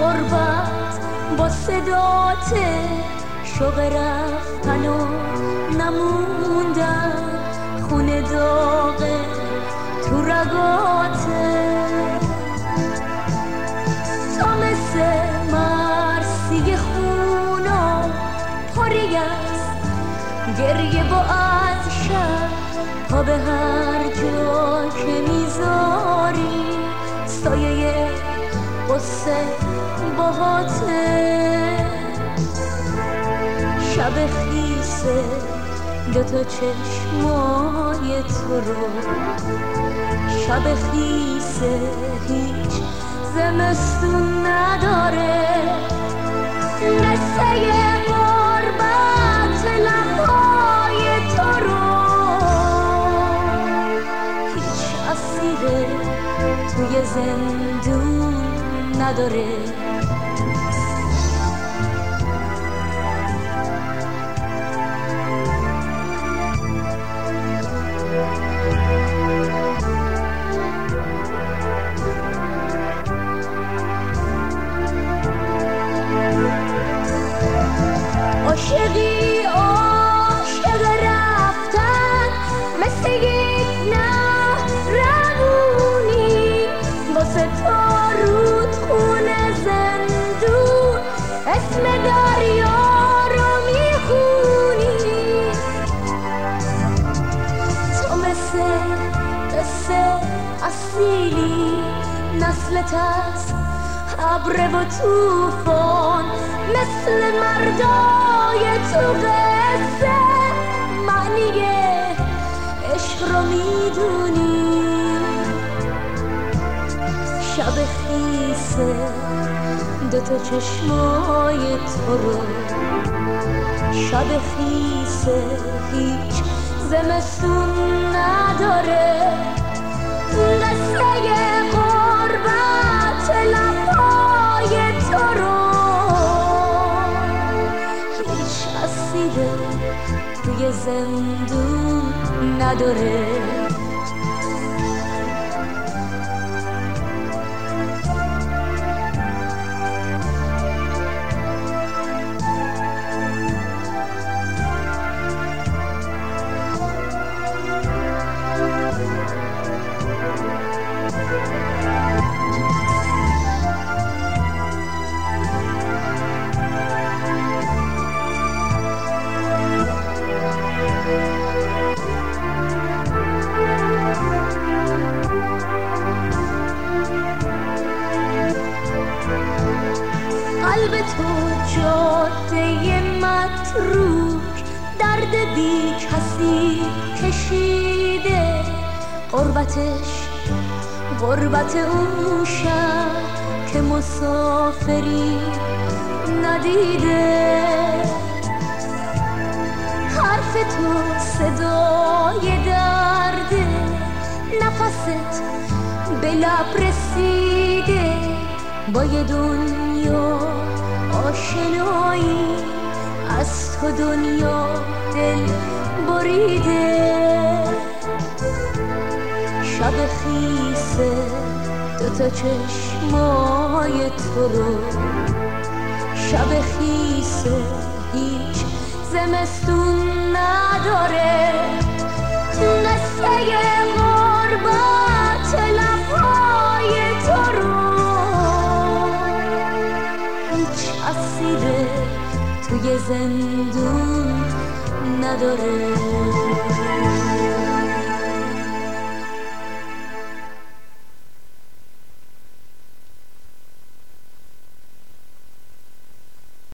غربت با صدات شوق رفتن و نموندن، خونه داغه تو رگاته، تا مثل مرسی خونا پاری است گریه با از شب، تا به هر جا که میذاری سایه قصه باهاته. شب خیسه دوتا چشمای تو رو، شب خیسه هیچ زمستون نداره، قصه غربت لبهای تو رو هیچ اسیره توی زندون نداره. عاشقی عاشق رفتن مثل یک نهرمونی، واسه تا رودخون زندون اسم دریا رو میخونی، تو مثل قصه اصیلی نسلت از ابر و توفان، مثل مردای تو قصه معنی عشق رو میدونی. شب خیسه دوتا چشمای تو رو، شب خیسه هیچ زمستون نداره، قصه غربت لبهای تو رو هیچ اسیره توی زندون نداره. قلب تو جاده متروک درد بی کسی کشیده، غربتش غربت اون شب که مسافری ندیده، حرف تو صدای درده، نفست به لب رسیده، با یه دنیا آشنایی از تو دنیا دل بریده. شب خیسه دوتا چشمای تو رو، شب خیسه هیچ زمستون نداره، قصه غربت لبهای تو رو هیچ اسیره توی زندون نداره.